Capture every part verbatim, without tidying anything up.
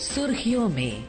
सुर्खियों में।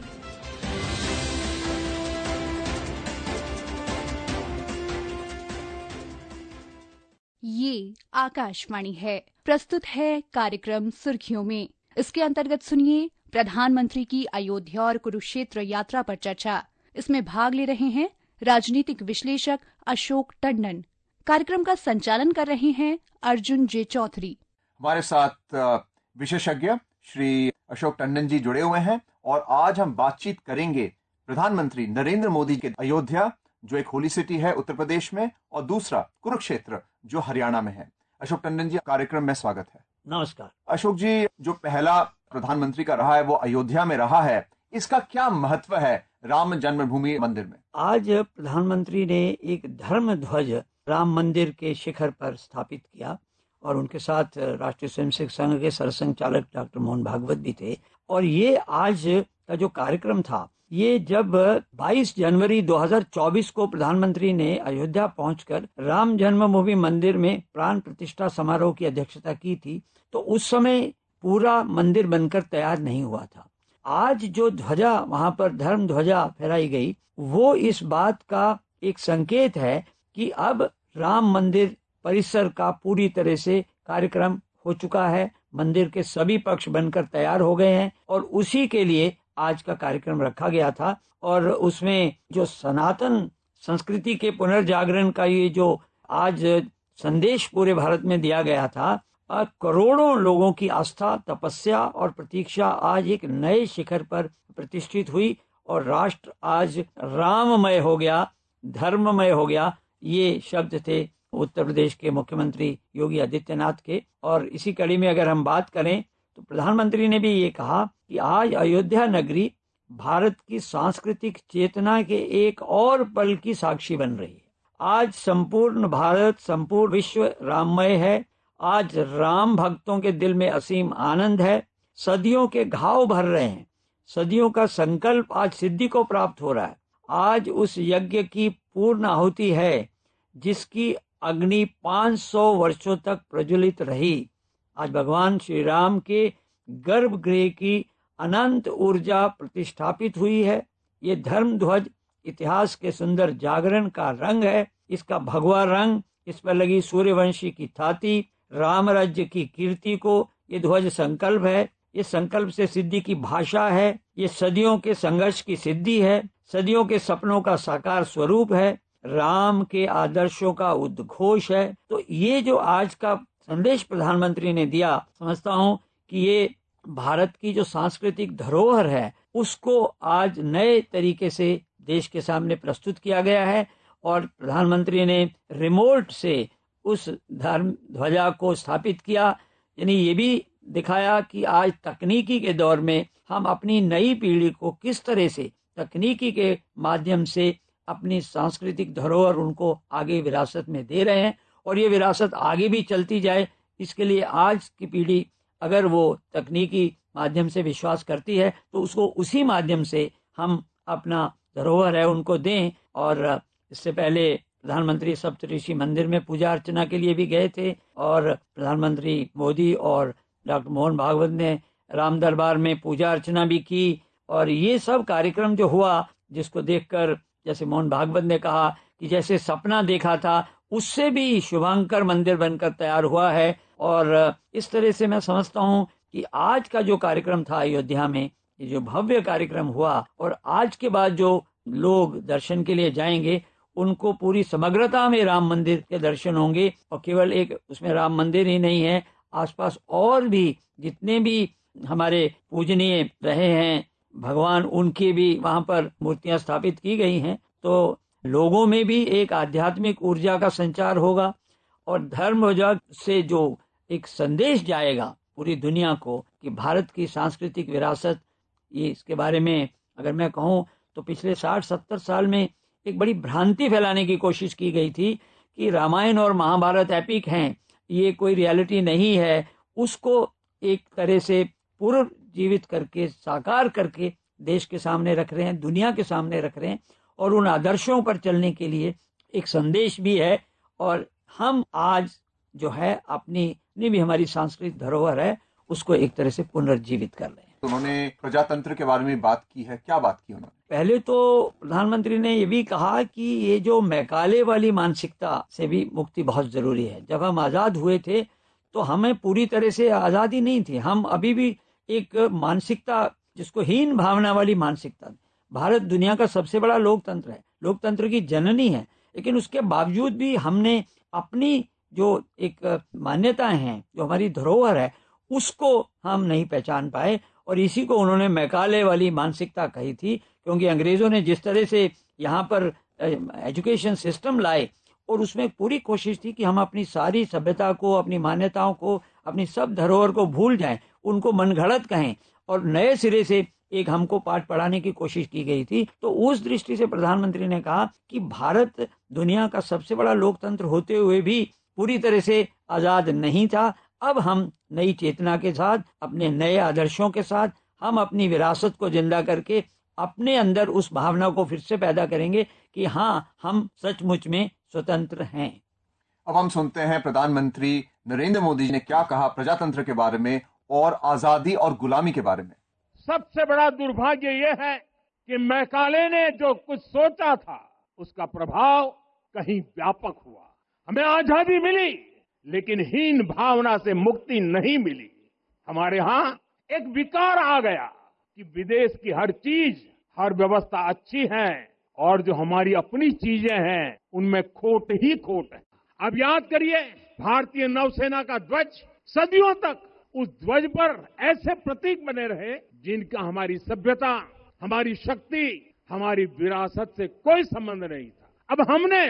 ये आकाशवाणी है, प्रस्तुत है कार्यक्रम सुर्खियों में। इसके अंतर्गत सुनिए प्रधानमंत्री की अयोध्या और कुरुक्षेत्र यात्रा पर चर्चा। इसमें भाग ले रहे हैं राजनीतिक विश्लेषक अशोक टंडन। कार्यक्रम का संचालन कर रहे हैं अर्जुन जे चौधरी। हमारे साथ विशेषज्ञ श्री अशोक टंडन जी जुड़े हुए हैं और आज हम बातचीत करेंगे प्रधानमंत्री नरेंद्र मोदी के अयोध्या, जो एक होली सिटी है उत्तर प्रदेश में, और दूसरा कुरुक्षेत्र जो हरियाणा में है। अशोक टंडन जी, कार्यक्रम में स्वागत है। नमस्कार। अशोक जी, जो पहला प्रधानमंत्री का रहा है वो अयोध्या में रहा है, इसका क्या महत्व है राम जन्मभूमि मंदिर में? आज प्रधानमंत्री ने एक धर्म ध्वज राम मंदिर के शिखर पर स्थापित किया और उनके साथ राष्ट्रीय स्वयंसेवक संघ के सरसंघचालक डॉक्टर मोहन भागवत भी थे। और ये आज का जो कार्यक्रम था, ये जब बाईस जनवरी दो हज़ार चौबीस को प्रधानमंत्री ने अयोध्या पहुंचकर राम जन्मभूमि मंदिर में प्राण प्रतिष्ठा समारोह की अध्यक्षता की थी, तो उस समय पूरा मंदिर बनकर तैयार नहीं हुआ था। आज जो ध्वजा वहां पर धर्म ध्वजा फहराई गई, वो इस बात का एक संकेत है कि अब राम मंदिर परिसर का पूरी तरह से कार्यक्रम हो चुका है। मंदिर के सभी पक्ष बनकर तैयार हो गए हैं और उसी के लिए आज का कार्यक्रम रखा गया था। और उसमें जो सनातन संस्कृति के पुनर्जागरण का ये जो आज संदेश पूरे भारत में दिया गया था, करोड़ों लोगों की आस्था, तपस्या और प्रतीक्षा आज एक नए शिखर पर प्रतिष्ठित हुई और राष्ट्र आज राममय हो गया, धर्ममय हो गया। ये शब्द थे उत्तर प्रदेश के मुख्यमंत्री योगी आदित्यनाथ के। और इसी कड़ी में अगर हम बात करें तो प्रधानमंत्री ने भी ये कहा कि आज अयोध्या नगरी भारत की सांस्कृतिक चेतना के एक और पल की साक्षी बन रही है। आज संपूर्ण भारत, संपूर्ण विश्व राममय है। आज राम भक्तों के दिल में असीम आनंद है। सदियों के घाव भर रहे हैं। सदियों का संकल्प आज सिद्धि को प्राप्त हो रहा है। आज उस यज्ञ की पूर्ण आहुति है जिसकी अग्नि पाँच सौ वर्षों तक प्रज्वलित रही। आज भगवान श्री राम के गर्भगृह की अनंत ऊर्जा प्रतिष्ठापित हुई है। ये धर्म ध्वज इतिहास के सुंदर जागरण का रंग है। इसका भगवा रंग, इस पर लगी सूर्यवंशी की थाती, राम राज्य की कीर्ति को ये ध्वज संकल्प है। ये संकल्प से सिद्धि की भाषा है। ये सदियों के संघर्ष की सिद्धि है। सदियों के सपनों का साकार स्वरूप है। राम के आदर्शों का उद्घोष है। तो ये जो आज का संदेश प्रधानमंत्री ने दिया, समझता हूँ कि ये भारत की जो सांस्कृतिक धरोहर है उसको आज नए तरीके से देश के सामने प्रस्तुत किया गया है। और प्रधानमंत्री ने रिमोट से उस धर्म ध्वजा को स्थापित किया। यानी ये भी दिखाया कि आज तकनीकी के दौर में हम अपनी नई पीढ़ी को किस तरह से तकनीकी के माध्यम से अपनी सांस्कृतिक धरोहर उनको आगे विरासत में दे रहे हैं और ये विरासत आगे भी चलती जाए। इसके लिए आज की पीढ़ी अगर वो तकनीकी माध्यम से विश्वास करती है तो उसको उसी माध्यम से हम अपना धरोहर है उनको दें। और इससे पहले प्रधानमंत्री सप्तऋषि मंदिर में पूजा अर्चना के लिए भी गए थे और प्रधानमंत्री मोदी और डॉक्टर मोहन भागवत ने राम दरबार में पूजा अर्चना भी की। और ये सब कार्यक्रम जो हुआ, जिसको देखकर जैसे मोहन भागवत ने कहा कि जैसे सपना देखा था उससे भी शुभंकर मंदिर बनकर तैयार हुआ है। और इस तरह से मैं समझता हूँ कि आज का जो कार्यक्रम था अयोध्या में, ये जो भव्य कार्यक्रम हुआ, और आज के बाद जो लोग दर्शन के लिए जाएंगे उनको पूरी समग्रता में राम मंदिर के दर्शन होंगे। और केवल एक उसमें राम मंदिर ही नहीं है, आसपास और भी जितने भी हमारे पूजनीय रहे हैं भगवान, उनकी भी वहां पर मूर्तियां स्थापित की गई हैं। तो लोगों में भी एक आध्यात्मिक ऊर्जा का संचार होगा और धर्म ध्वजा से जो एक संदेश जाएगा पूरी दुनिया को कि भारत की सांस्कृतिक विरासत, ये इसके बारे में अगर मैं कहूँ तो पिछले साठ सत्तर साल में एक बड़ी भ्रांति फैलाने की कोशिश की गई थी कि रामायण और महाभारत एपिक हैं, ये कोई रियलिटी नहीं है। उसको एक तरह से पुनर्जीवित करके, साकार करके देश के सामने रख रहे हैं, दुनिया के सामने रख रहे हैं और उन आदर्शों पर चलने के लिए एक संदेश भी है। और हम आज जो है अपनी भी हमारी सांस्कृतिक धरोहर है उसको एक तरह से पुनर्जीवित कर रहे हैं। उन्होंने प्रजातंत्र के बारे में बात की है, क्या बात की उन्होंने? पहले तो प्रधानमंत्री ने ये भी कहा कि ये जो मैकाले वाली मानसिकता से भी मुक्ति बहुत जरूरी है। जब हम आजाद हुए थे तो हमें पूरी तरह से आजादी नहीं थी, हम अभी भी एक मानसिकता जिसको हीन भावना वाली मानसिकता। भारत दुनिया का सबसे बड़ा लोकतंत्र है, लोकतंत्र की जननी है, लेकिन उसके बावजूद भी हमने अपनी जो एक मान्यताएं हैं, जो हमारी धरोहर है, उसको हम नहीं पहचान पाए। और इसी को उन्होंने मैकाले वाली मानसिकता कही थी, क्योंकि अंग्रेजों ने जिस तरह से यहाँ पर एजुकेशन सिस्टम लाए और उसमें पूरी कोशिश थी कि हम अपनी सारी सभ्यता को, अपनी मान्यताओं को, अपनी सब धरोहर को भूल जाएं, उनको मनगढ़ंत कहें और नए सिरे से एक हमको पाठ पढ़ाने की कोशिश की गई थी। तो उस दृष्टि से प्रधानमंत्री ने कहा कि भारत दुनिया का सबसे बड़ा लोकतंत्र होते हुए भी पूरी तरह से आजाद नहीं था। अब हम नई चेतना के साथ, अपने नए आदर्शों के साथ, हम अपनी विरासत को जिंदा करके अपने अंदर उस भावना को फिर से पैदा करेंगे कि हाँ, हम सचमुच में स्वतंत्र हैं। अब हम सुनते हैं प्रधानमंत्री नरेंद्र मोदी जी ने क्या कहा प्रजातंत्र के बारे में और आजादी और गुलामी के बारे में। सबसे बड़ा दुर्भाग्य यह है कि मैकाले ने जो कुछ सोचा था उसका प्रभाव कहीं व्यापक हुआ। हमें आजादी मिली लेकिन हीन भावना से मुक्ति नहीं मिली। हमारे यहाँ एक विकार आ गया कि विदेश की हर चीज, हर व्यवस्था अच्छी है और जो हमारी अपनी चीजें हैं उनमें खोट ही खोट है। अब याद करिए, भारतीय नौसेना का ध्वज सदियों तक उस ध्वज पर ऐसे प्रतीक बने रहे जिनका हमारी सभ्यता, हमारी शक्ति, हमारी विरासत से कोई संबंध नहीं था। अब हमने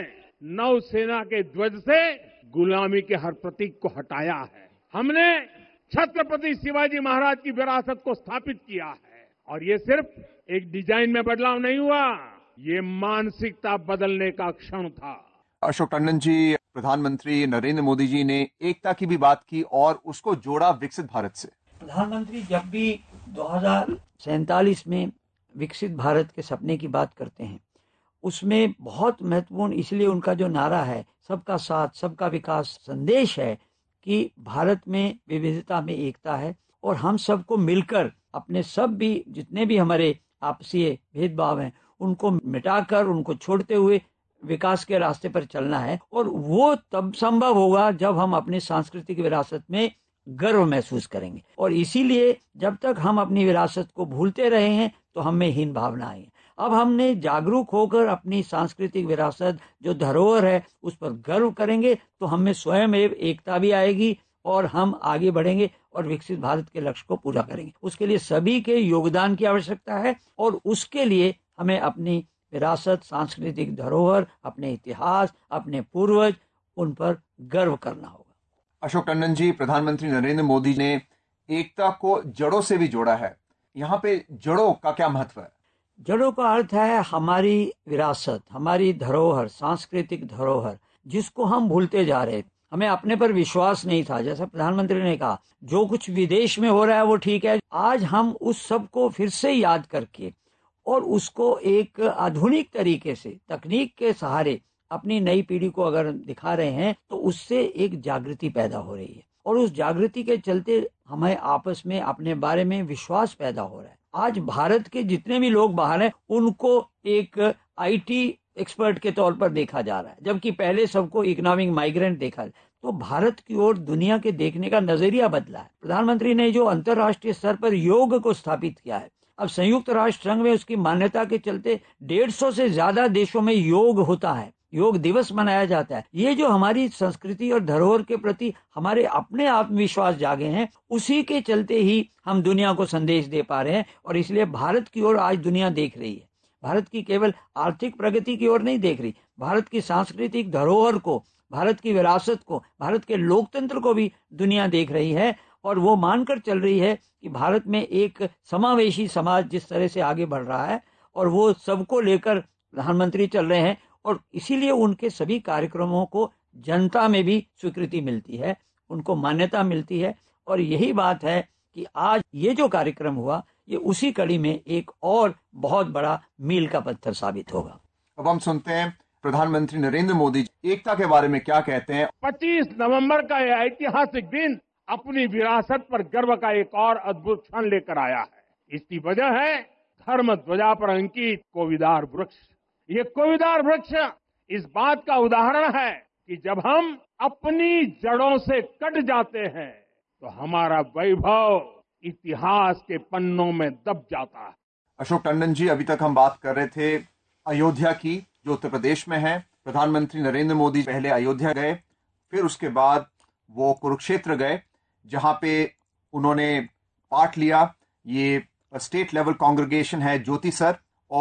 नौसेना के ध्वज से गुलामी के हर प्रतीक को हटाया है। हमने छत्रपति शिवाजी महाराज की विरासत को स्थापित किया है और ये सिर्फ एक डिजाइन में बदलाव नहीं हुआ, ये मानसिकता बदलने का क्षण था। अशोक टंडन जी, प्रधानमंत्री नरेंद्र मोदी जी ने एकता की भी बात की और उसको जोड़ा विकसित भारत से। प्रधानमंत्री जब भी दो हजार सैंतालीस में विकसित भारत के सपने की बात करते हैं, उसमें बहुत महत्वपूर्ण इसलिए उनका जो नारा है, सबका साथ सबका विकास, संदेश है कि भारत में विविधता में एकता है और हम सबको मिलकर अपने सब भी जितने भी हमारे आपसी भेदभाव हैं उनको मिटाकर, उनको छोड़ते हुए विकास के रास्ते पर चलना है। और वो तब संभव होगा जब हम अपनी सांस्कृतिक विरासत में गर्व महसूस करेंगे। और इसीलिए जब तक हम अपनी विरासत को भूलते रहे हैं तो हमें हीन भावना आई। अब हमने जागरूक होकर अपनी सांस्कृतिक विरासत जो धरोहर है उस पर गर्व करेंगे तो हमें स्वयं एकता भी आएगी और हम आगे बढ़ेंगे और विकसित भारत के लक्ष्य को पूरा करेंगे। उसके लिए सभी के योगदान की आवश्यकता है और उसके लिए हमें अपनी विरासत, सांस्कृतिक धरोहर, अपने इतिहास, अपने पूर्वज, उन पर गर्व करना होगा। अशोक टंडन जी, प्रधानमंत्री नरेंद्र मोदी ने एकता को जड़ों से भी जोड़ा है। यहाँ पे जड़ों का क्या महत्व है? जड़ों का अर्थ है हमारी विरासत, हमारी धरोहर, सांस्कृतिक धरोहर, जिसको हम भूलते जा रहे। हमें अपने पर विश्वास नहीं था। जैसा प्रधानमंत्री ने कहा, जो कुछ विदेश में हो रहा है वो ठीक है। आज हम उस सब को फिर से याद करके और उसको एक आधुनिक तरीके से तकनीक के सहारे अपनी नई पीढ़ी को अगर दिखा रहे हैं तो उससे एक जागृति पैदा हो रही है और उस जागृति के चलते हमें आपस में अपने बारे में विश्वास पैदा हो रहा है। आज भारत के जितने भी लोग बाहर हैं उनको एक आईटी एक्सपर्ट के तौर पर देखा जा रहा है, जबकि पहले सबको इकोनॉमिक माइग्रेंट देखा। तो भारत की ओर दुनिया के देखने का नजरिया बदला है। प्रधानमंत्री ने जो अंतर्राष्ट्रीय स्तर पर योग को स्थापित किया है, अब संयुक्त राष्ट्र संघ में उसकी मान्यता के चलते डेढ़ सौ से ज्यादा देशों में योग होता है, योग दिवस मनाया जाता है। ये जो हमारी संस्कृति और धरोहर के प्रति हमारे अपने आत्मविश्वास जागे हैं, उसी के चलते ही हम दुनिया को संदेश दे पा रहे हैं। और इसलिए भारत की ओर आज दुनिया देख रही है। भारत की केवल आर्थिक प्रगति की ओर नहीं देख रही, भारत की सांस्कृतिक धरोहर को, भारत की विरासत को, भारत के लोकतंत्र को भी दुनिया देख रही है और वो मानकर चल रही है कि भारत में एक समावेशी समाज जिस तरह से आगे बढ़ रहा है और वो सबको लेकर प्रधानमंत्री चल रहे हैं और इसीलिए उनके सभी कार्यक्रमों को जनता में भी स्वीकृति मिलती है, उनको मान्यता मिलती है। और यही बात है कि आज ये जो कार्यक्रम हुआ ये उसी कड़ी में एक और बहुत बड़ा मील का पत्थर साबित होगा। अब हम सुनते हैं प्रधानमंत्री नरेंद्र मोदी एकता के बारे में क्या कहते हैं। पच्चीस नवंबर का यह ऐतिहासिक दिन अपनी विरासत पर गर्व का एक और अद्भुत क्षण लेकर आया है। इसकी वजह है धर्म ध्वजा पर अंकित कोविदार वृक्ष। ये कोविदार वृक्ष इस बात का उदाहरण है कि जब हम अपनी जड़ों से कट जाते हैं तो हमारा वैभव इतिहास के पन्नों में दब जाता है। अशोक टंडन जी, अभी तक हम बात कर रहे थे अयोध्या की, जो उत्तर प्रदेश में है। प्रधानमंत्री नरेंद्र मोदी पहले अयोध्या गए, फिर उसके बाद वो कुरुक्षेत्र गए, जहां पे उन्होंने पाठ लिया। ये स्टेट लेवल कांग्रेगेशन है ज्योतिसर,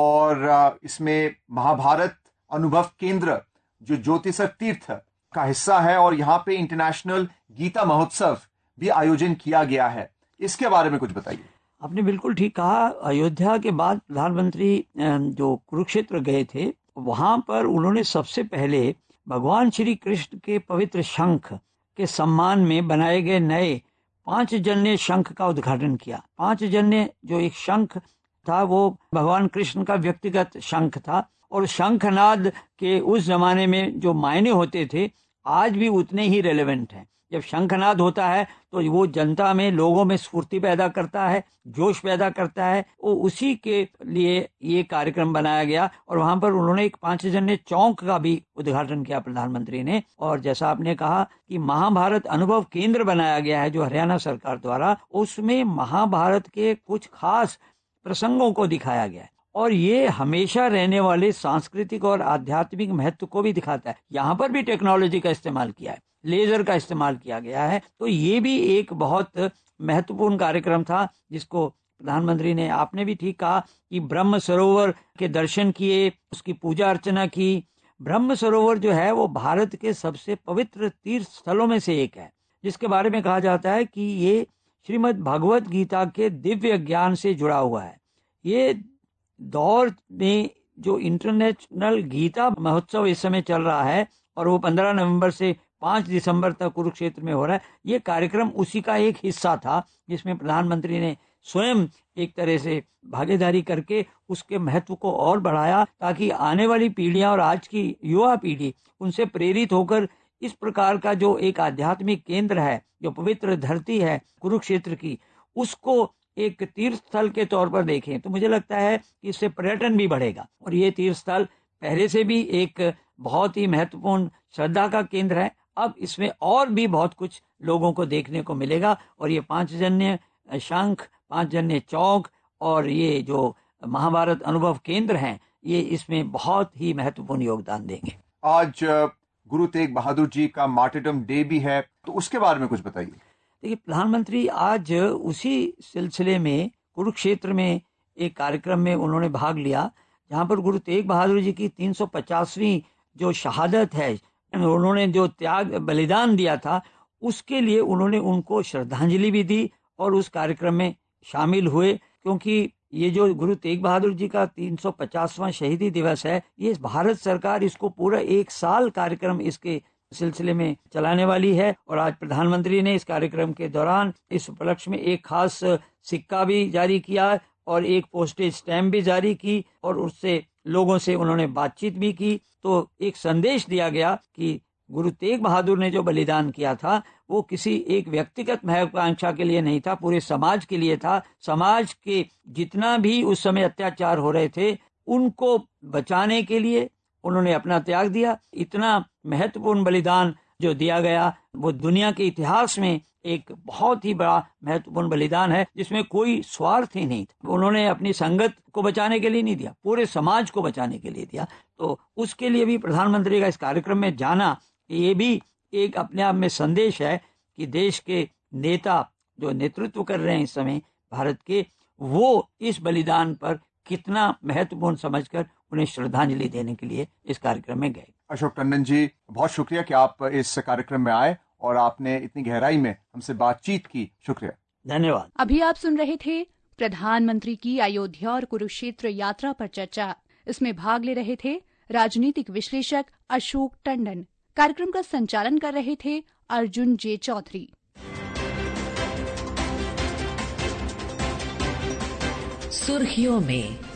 और इसमें महाभारत अनुभव केंद्र जो ज्योतिसर तीर्थ का हिस्सा है, और यहाँ पे इंटरनेशनल गीता महोत्सव भी आयोजन किया गया है। इसके बारे में कुछ बताइए। आपने बिल्कुल ठीक कहा। अयोध्या के बाद प्रधानमंत्री जो कुरुक्षेत्र गए थे, वहां पर उन्होंने सबसे पहले भगवान श्री कृष्ण के पवित्र शंख के सम्मान में बनाए गए नए पांच जन्य शंख का उद्घाटन किया। पांच जन्य जो एक शंख था वो भगवान कृष्ण का व्यक्तिगत शंख था, और शंखनाद के उस जमाने में जो मायने होते थे आज भी उतने ही रेलेवेंट हैं। जब शंखनाद होता है तो वो जनता में, लोगों में स्फूर्ति पैदा करता है, जोश पैदा करता है। वो उसी के लिए ये कार्यक्रम बनाया गया, और वहां पर उन्होंने एक पांचजन्य चौक का भी उद्घाटन किया प्रधानमंत्री ने। और जैसा आपने कहा कि महाभारत अनुभव केंद्र बनाया गया है जो हरियाणा सरकार द्वारा, उसमें महाभारत के कुछ खास प्रसंगों को दिखाया गया है, और ये हमेशा रहने वाले सांस्कृतिक और आध्यात्मिक महत्व को भी दिखाता है। यहाँ पर भी टेक्नोलॉजी का इस्तेमाल किया है, लेजर का इस्तेमाल किया गया है। तो ये भी एक बहुत महत्वपूर्ण कार्यक्रम था जिसको प्रधानमंत्री ने, आपने भी ठीक कहा कि ब्रह्म सरोवर के दर्शन किए, उसकी पूजा अर्चना की। ब्रह्म सरोवर जो है वो भारत के सबसे पवित्र तीर्थ स्थलों में से एक है, जिसके बारे में कहा जाता है कि ये श्रीमद् भगवत गीता के दिव्य ज्ञान से जुड़ा हुआ है। ये दौर में जो इंटरनेशनल गीता महोत्सव इस समय चल रहा है, और वो पंद्रह नवंबर से पाँच दिसंबर तक कुरुक्षेत्र में हो रहा है, ये कार्यक्रम उसी का एक हिस्सा था, जिसमें प्रधानमंत्री ने स्वयं एक तरह से भागीदारी करके उसके महत्व को और बढ़ाया, ताकि आने वाली पीढ़ियां और आज की युवा पीढ़ी उनसे प्रेरित होकर इस प्रकार का जो एक आध्यात्मिक केंद्र है, जो पवित्र धरती है कुरुक्षेत्र की, उसको एक तीर्थ स्थल के तौर पर देखें। तो मुझे लगता है कि इससे पर्यटन भी बढ़ेगा, और ये तीर्थ स्थल पहले से भी एक बहुत ही महत्वपूर्ण श्रद्धा का केंद्र है। अब इसमें और भी बहुत कुछ लोगों को देखने को मिलेगा, और ये पांचजन्य शंख, पांचजन्य चौक और ये जो महाभारत अनुभव केंद्र हैं, ये इसमें बहुत ही महत्वपूर्ण योगदान देंगे। आज गुरु तेग बहादुर जी का मार्टिरडम डे भी है, तो उसके बारे में कुछ बताइए। देखिए, प्रधानमंत्री आज उसी सिलसिले में कुरुक्षेत्र में एक कार्यक्रम में उन्होंने भाग लिया, जहां पर गुरु तेग बहादुर जी की तीन सौ पचासवीं जो शहादत है, उन्होंने जो त्याग बलिदान दिया था, उसके लिए उन्होंने उनको श्रद्धांजलि भी दी और उस कार्यक्रम में शामिल हुए। क्योंकि ये जो गुरु तेग बहादुर जी का तीन सौ पचासवां शहीदी दिवस है, ये भारत सरकार इसको पूरा एक साल कार्यक्रम इसके सिलसिले में चलाने वाली है। और आज प्रधानमंत्री ने इस कार्यक्रम के दौरान इस उपलक्ष्य में एक खास सिक्का भी जारी किया और एक पोस्टेज स्टैम्प भी जारी की, और उससे लोगों से उन्होंने बातचीत भी की। तो एक संदेश दिया गया कि गुरु तेग बहादुर ने जो बलिदान किया था वो किसी एक व्यक्तिगत महत्वाकांक्षा के लिए नहीं था, पूरे समाज के लिए था। समाज के जितना भी उस समय अत्याचार हो रहे थे उनको बचाने के लिए उन्होंने अपना त्याग दिया। इतना महत्वपूर्ण बलिदान जो दिया गया वो दुनिया के इतिहास में एक बहुत ही बड़ा महत्वपूर्ण बलिदान है, जिसमें कोई स्वार्थ ही नहीं था। उन्होंने अपनी संगत को बचाने के लिए नहीं दिया, पूरे समाज को बचाने के लिए दिया। तो उसके लिए भी प्रधानमंत्री का इस कार्यक्रम में जाना, ये भी एक अपने आप में संदेश है कि देश के नेता जो नेतृत्व कर रहे हैं इस समय भारत के, वो इस बलिदान पर कितना महत्वपूर्ण समझकर उन्हें श्रद्धांजलि देने के लिए इस कार्यक्रम में गए। अशोक टंडन जी, बहुत शुक्रिया कि आप इस कार्यक्रम में आए और आपने इतनी गहराई में हमसे बातचीत की। शुक्रिया, धन्यवाद। अभी आप सुन रहे थे प्रधानमंत्री की अयोध्या और कुरुक्षेत्र यात्रा पर चर्चा। इसमें भाग ले रहे थे राजनीतिक विश्लेषक अशोक टंडन। कार्यक्रम का संचालन कर रहे थे अर्जुन जे चौधरी। सुर्खियों में